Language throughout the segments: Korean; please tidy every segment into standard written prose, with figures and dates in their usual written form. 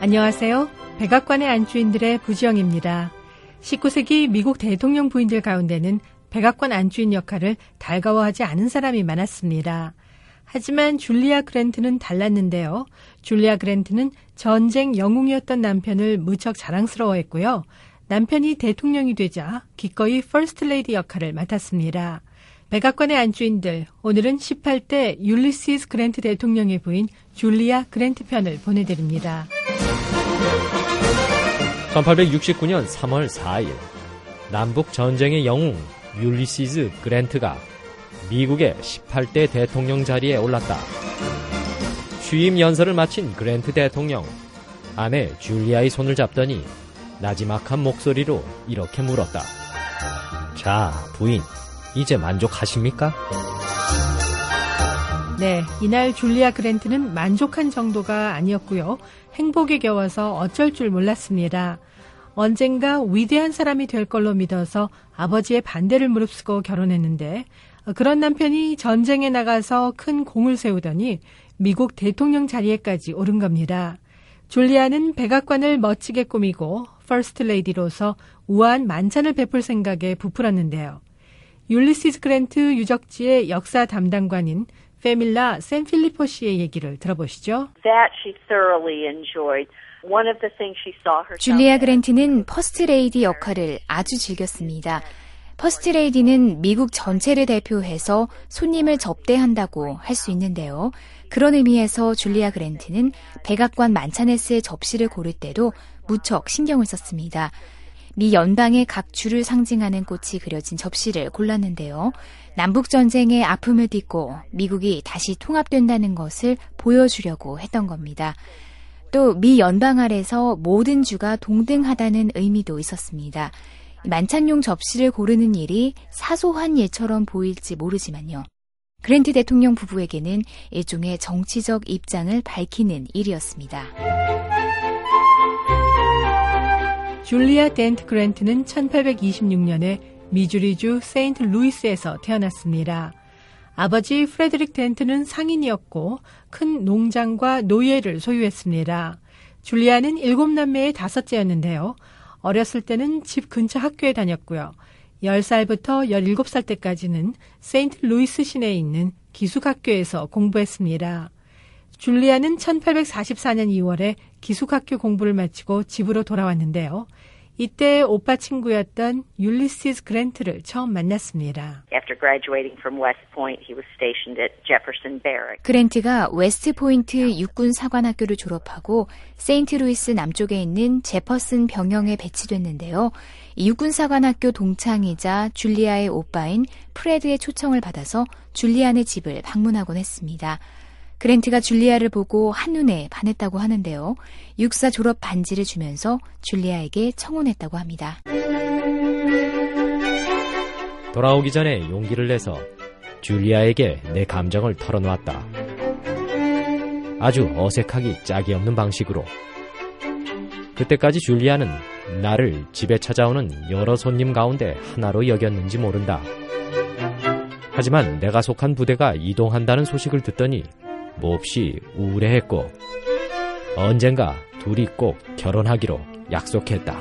안녕하세요. 백악관의 안주인들의 부지영입니다. 19세기 미국 대통령 부인들 가운데는 백악관 안주인 역할을 달가워하지 않은 사람이 많았습니다. 하지만 줄리아 그랜트는 달랐는데요. 줄리아 그랜트는 전쟁 영웅이었던 남편을 무척 자랑스러워했고요. 남편이 대통령이 되자 기꺼이 퍼스트 레이디 역할을 맡았습니다. 백악관의 안주인들, 오늘은 18대 율리시스 그랜트 대통령의 부인 줄리아 그랜트 편을 보내드립니다. 1869년 3월 4일 남북 전쟁의 영웅 율리시스 그랜트가 미국의 18대 대통령 자리에 올랐다. 취임 연설을 마친 그랜트 대통령, 아내 줄리아의 손을 잡더니 나지막한 목소리로 이렇게 물었다. 자, 부인, 이제 만족하십니까? 네, 이날 줄리아 그랜트는 만족한 정도가 아니었고요. 행복에 겨워서 어쩔 줄 몰랐습니다. 언젠가 위대한 사람이 될 걸로 믿어서 아버지의 반대를 무릅쓰고 결혼했는데 그런 남편이 전쟁에 나가서 큰 공을 세우더니 미국 대통령 자리에까지 오른 겁니다. 줄리아는 백악관을 멋지게 꾸미고 퍼스트 레이디로서 우아한 만찬을 베풀 생각에 부풀었는데요. 율리시스 그랜트 유적지의 역사 담당관인 페밀라 샌필리포 씨의 얘기를 들어보시죠. 줄리아 그랜트는 퍼스트 레이디 역할을 아주 즐겼습니다. 퍼스트 레이디는 미국 전체를 대표해서 손님을 접대한다고 할 수 있는데요. 그런 의미에서 줄리아 그랜트는 백악관 만찬에 쓸 접시를 고를 때도 무척 신경을 썼습니다. 미 연방의 각 주를 상징하는 꽃이 그려진 접시를 골랐는데요. 남북전쟁의 아픔을 딛고 미국이 다시 통합된다는 것을 보여주려고 했던 겁니다. 또 미 연방 아래서 모든 주가 동등하다는 의미도 있었습니다. 만찬용 접시를 고르는 일이 사소한 일처럼 보일지 모르지만요. 그랜트 대통령 부부에게는 일종의 정치적 입장을 밝히는 일이었습니다. 줄리아 덴트 그랜트는 1826년에 미주리주 세인트 루이스에서 태어났습니다. 아버지 프레드릭 덴트는 상인이었고 큰 농장과 노예를 소유했습니다. 줄리아는 7남매의 5째였는데요. 어렸을 때는 집 근처 학교에 다녔고요. 10살부터 17살 때까지는 세인트 루이스 시내에 있는 기숙학교에서 공부했습니다. 줄리아는 1844년 2월에 기숙학교 공부를 마치고 집으로 돌아왔는데요. 이때 오빠 친구였던 율리시스 그랜트를 처음 만났습니다. 그랜트가 웨스트 포인트 육군 사관학교를 졸업하고 세인트루이스 남쪽에 있는 제퍼슨 병영에 배치됐는데요. 이 육군 사관학교 동창이자 줄리아의 오빠인 프레드의 초청을 받아서 줄리아네 집을 방문하곤 했습니다. 그랜트가 줄리아를 보고 한눈에 반했다고 하는데요. 육사 졸업 반지를 주면서 줄리아에게 청혼했다고 합니다. 돌아오기 전에 용기를 내서 줄리아에게 내 감정을 털어놓았다. 아주 어색하기 짝이 없는 방식으로. 그때까지 줄리아는 나를 집에 찾아오는 여러 손님 가운데 하나로 여겼는지 모른다. 하지만 내가 속한 부대가 이동한다는 소식을 듣더니 몹시 우울해했고 언젠가 둘이 꼭 결혼하기로 약속했다.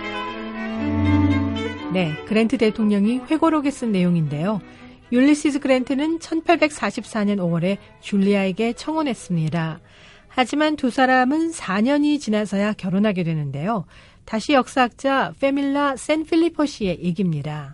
네, 그랜트 대통령이 회고록에 쓴 내용인데요. 율리시스 그랜트는 1844년 5월에 줄리아에게 청혼했습니다. 하지만 두 사람은 4년이 지나서야 결혼하게 되는데요. 다시 역사학자 페밀라 샌필리포 씨의 얘기입니다.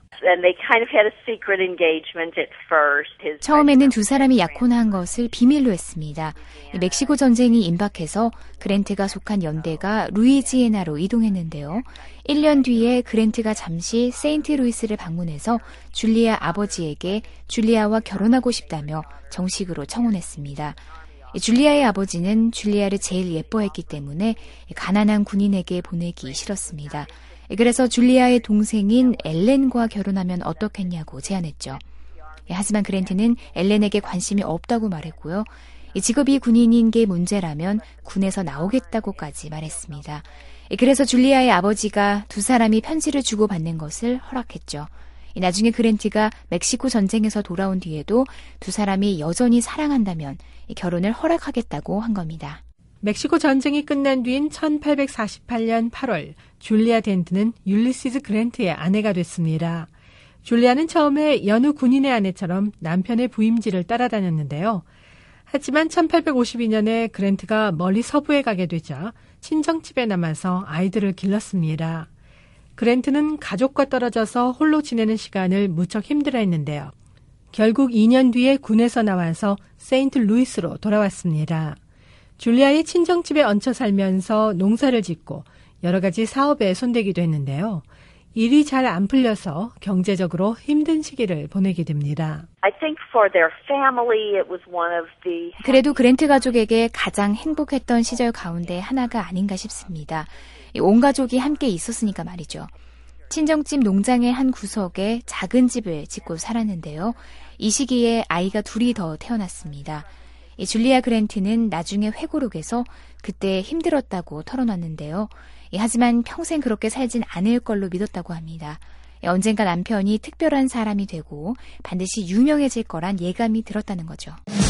처음에는 두 사람이 약혼한 것을 비밀로 했습니다. 멕시코 전쟁이 임박해서 그랜트가 속한 연대가 루이지애나로 이동했는데요. 1년 뒤에 그랜트가 잠시 세인트루이스를 방문해서 줄리아 아버지에게 줄리아와 결혼하고 싶다며 정식으로 청혼했습니다. 줄리아의 아버지는 줄리아를 제일 예뻐했기 때문에 가난한 군인에게 보내기 싫었습니다. 그래서 줄리아의 동생인 엘렌과 결혼하면 어떻겠냐고 제안했죠. 하지만 그랜트는 엘렌에게 관심이 없다고 말했고요. 직업이 군인인 게 문제라면 군에서 나오겠다고까지 말했습니다. 그래서 줄리아의 아버지가 두 사람이 편지를 주고받는 것을 허락했죠. 나중에 그랜트가 멕시코 전쟁에서 돌아온 뒤에도 두 사람이 여전히 사랑한다면 결혼을 허락하겠다고 한 겁니다. 멕시코 전쟁이 끝난 뒤인 1848년 8월 줄리아 덴트는 율리시스 그랜트의 아내가 됐습니다. 줄리아는 처음에 여느 군인의 아내처럼 남편의 부임지를 따라다녔는데요. 하지만 1852년에 그랜트가 멀리 서부에 가게 되자 친정집에 남아서 아이들을 길렀습니다. 그랜트는 가족과 떨어져서 홀로 지내는 시간을 무척 힘들어했는데요. 결국 2년 뒤에 군에서 나와서 세인트루이스로 돌아왔습니다. 줄리아의 친정집에 얹혀 살면서 농사를 짓고 여러 가지 사업에 손대기도 했는데요. 일이 잘 안 풀려서 경제적으로 힘든 시기를 보내게 됩니다. 그래도 그랜트 가족에게 가장 행복했던 시절 가운데 하나가 아닌가 싶습니다. 온 가족이 함께 있었으니까 말이죠. 친정집 농장의 한 구석에 작은 집을 짓고 살았는데요. 이 시기에 아이가 둘이 더 태어났습니다. 줄리아 그랜트는 나중에 회고록에서 그때 힘들었다고 털어놨는데요. 하지만 평생 그렇게 살진 않을 걸로 믿었다고 합니다. 언젠가 남편이 특별한 사람이 되고 반드시 유명해질 거란 예감이 들었다는 거죠.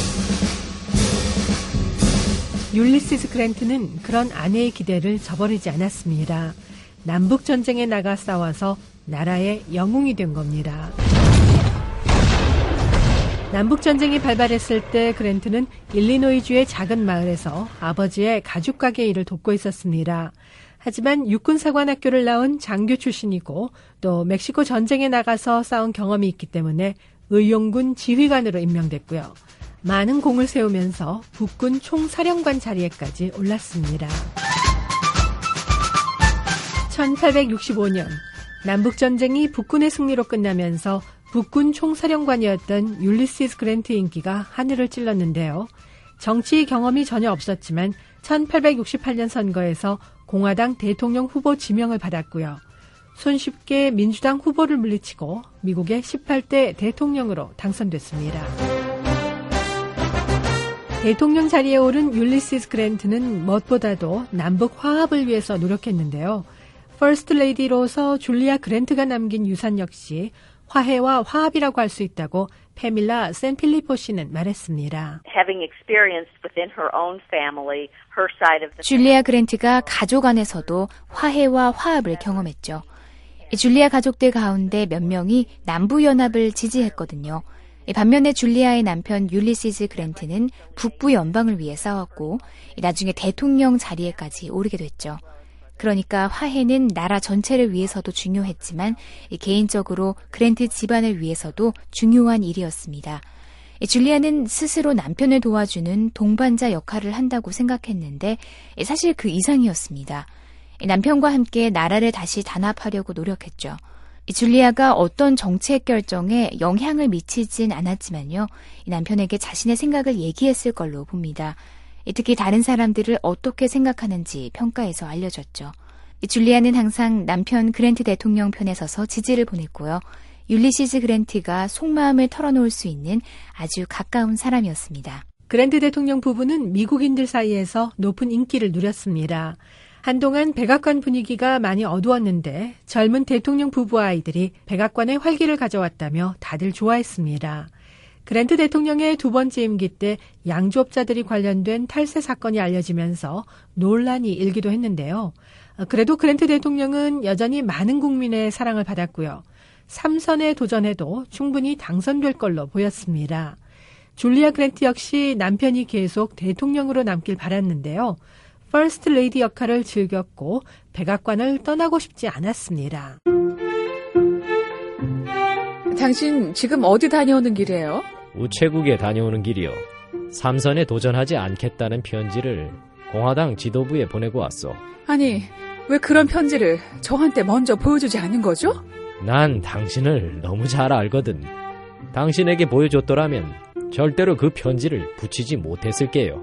율리시스 그랜트는 그런 아내의 기대를 저버리지 않았습니다. 남북전쟁에 나가 싸워서 나라의 영웅이 된 겁니다. 남북전쟁이 발발했을 때 그랜트는 일리노이주의 작은 마을에서 아버지의 가죽가게 일을 돕고 있었습니다. 하지만 육군사관학교를 나온 장교 출신이고 또 멕시코 전쟁에 나가서 싸운 경험이 있기 때문에 의용군 지휘관으로 임명됐고요. 많은 공을 세우면서 북군 총사령관 자리에까지 올랐습니다. 1865년 남북전쟁이 북군의 승리로 끝나면서 북군 총사령관이었던 율리시스 그랜트 인기가 하늘을 찔렀는데요. 정치 경험이 전혀 없었지만 1868년 선거에서 공화당 대통령 후보 지명을 받았고요. 손쉽게 민주당 후보를 물리치고 미국의 18대 대통령으로 당선됐습니다. 대통령 자리에 오른 율리시스 그랜트는 무엇보다도 남북 화합을 위해서 노력했는데요. 퍼스트 레이디로서 줄리아 그랜트가 남긴 유산 역시 화해와 화합이라고 할 수 있다고 페밀라 샌필리포 씨는 말했습니다. 줄리아 그랜트가 가족 안에서도 화해와 화합을 경험했죠. 줄리아 가족들 가운데 몇 명이 남부연합을 지지했거든요. 반면에 줄리아의 남편 율리시스 그랜트는 북부 연방을 위해 싸웠고 나중에 대통령 자리에까지 오르게 됐죠. 그러니까 화해는 나라 전체를 위해서도 중요했지만 개인적으로 그랜트 집안을 위해서도 중요한 일이었습니다. 줄리아는 스스로 남편을 도와주는 동반자 역할을 한다고 생각했는데 사실 그 이상이었습니다. 남편과 함께 나라를 다시 단합하려고 노력했죠. 줄리아가 어떤 정책 결정에 영향을 미치진 않았지만요. 남편에게 자신의 생각을 얘기했을 걸로 봅니다. 특히 다른 사람들을 어떻게 생각하는지 평가에서 알려졌죠. 줄리아는 항상 남편 그랜트 대통령 편에 서서 지지를 보냈고요. 율리시스 그랜트가 속마음을 털어놓을 수 있는 아주 가까운 사람이었습니다. 그랜트 대통령 부부는 미국인들 사이에서 높은 인기를 누렸습니다. 한동안 백악관 분위기가 많이 어두웠는데 젊은 대통령 부부 아이들이 백악관에 활기를 가져왔다며 다들 좋아했습니다. 그랜트 대통령의 두 번째 임기 때 양조업자들이 관련된 탈세 사건이 알려지면서 논란이 일기도 했는데요. 그래도 그랜트 대통령은 여전히 많은 국민의 사랑을 받았고요. 3선에 도전해도 충분히 당선될 걸로 보였습니다. 줄리아 그랜트 역시 남편이 계속 대통령으로 남길 바랐는데요. 퍼스트 레이디 역할을 즐겼고 백악관을 떠나고 싶지 않았습니다. 당신 지금 어디 다녀오는 길이에요? 우체국에 다녀오는 길이요. 3선에 도전하지 않겠다는 편지를 공화당 지도부에 보내고 왔어. 아니, 왜 그런 편지를 저한테 먼저 보여주지 않은 거죠? 난 당신을 너무 잘 알거든. 당신에게 보여줬더라면 절대로 그 편지를 붙이지 못했을게요.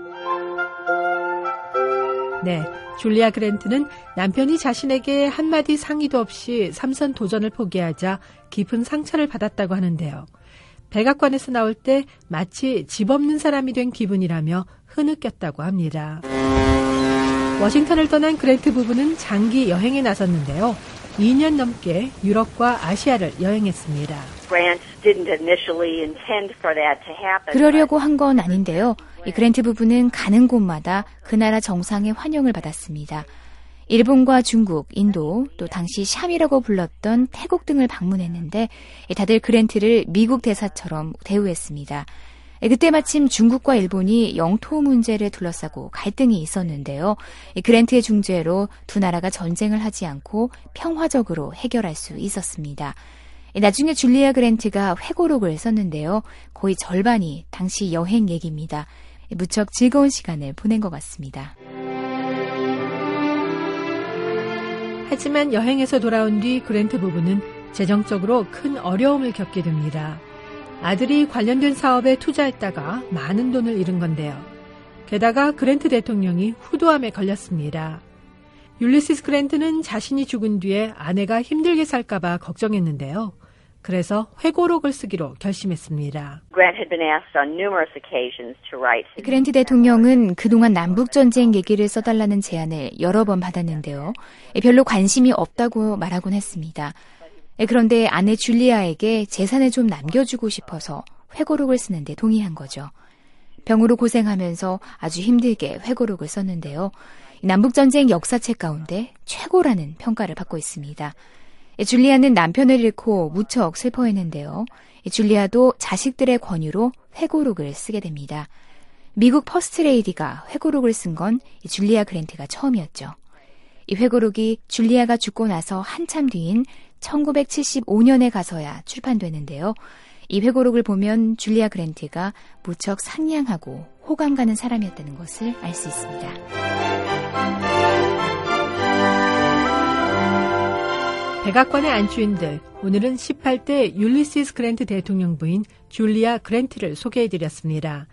네, 줄리아 그랜트는 남편이 자신에게 한마디 상의도 없이 3선 도전을 포기하자 깊은 상처를 받았다고 하는데요. 백악관에서 나올 때 마치 집 없는 사람이 된 기분이라며 흐느꼈다고 합니다. 워싱턴을 떠난 그랜트 부부는 장기 여행에 나섰는데요. 2년 넘게 유럽과 아시아를 여행했습니다. 그러려고 한 건 아닌데요. 이 그랜트 부부는 가는 곳마다 그 나라 정상의 환영을 받았습니다. 일본과 중국, 인도, 또 당시 샴이라고 불렀던 태국 등을 방문했는데 다들 그랜트를 미국 대사처럼 대우했습니다. 그때 마침 중국과 일본이 영토 문제를 둘러싸고 갈등이 있었는데요. 그랜트의 중재로 두 나라가 전쟁을 하지 않고 평화적으로 해결할 수 있었습니다. 나중에 줄리아 그랜트가 회고록을 썼는데요. 거의 절반이 당시 여행 얘기입니다. 무척 즐거운 시간을 보낸 것 같습니다. 하지만 여행에서 돌아온 뒤 그랜트 부부는 재정적으로 큰 어려움을 겪게 됩니다. 아들이 관련된 사업에 투자했다가 많은 돈을 잃은 건데요. 게다가 그랜트 대통령이 후두암에 걸렸습니다. 율리시스 그랜트는 자신이 죽은 뒤에 아내가 힘들게 살까봐 걱정했는데요. 그래서 회고록을 쓰기로 결심했습니다. 그랜트 대통령은 그동안 남북전쟁 얘기를 써달라는 제안을 여러 번 받았는데요. 별로 관심이 없다고 말하곤 했습니다. 그런데 아내 줄리아에게 재산을 좀 남겨주고 싶어서 회고록을 쓰는데 동의한 거죠. 병으로 고생하면서 아주 힘들게 회고록을 썼는데요. 남북전쟁 역사책 가운데 최고라는 평가를 받고 있습니다. 줄리아는 남편을 잃고 무척 슬퍼했는데요. 줄리아도 자식들의 권유로 회고록을 쓰게 됩니다. 미국 퍼스트레이디가 회고록을 쓴 건 줄리아 그랜트가 처음이었죠. 이 회고록이 줄리아가 죽고 나서 한참 뒤인 1975년에 가서야 출판되는데요. 이 회고록을 보면 줄리아 그랜트가 무척 상냥하고 호감 가는 사람이었다는 것을 알 수 있습니다. 백악관의 안주인들, 오늘은 18대 율리시스 그랜트 대통령 부인 줄리아 그랜트를 소개해드렸습니다.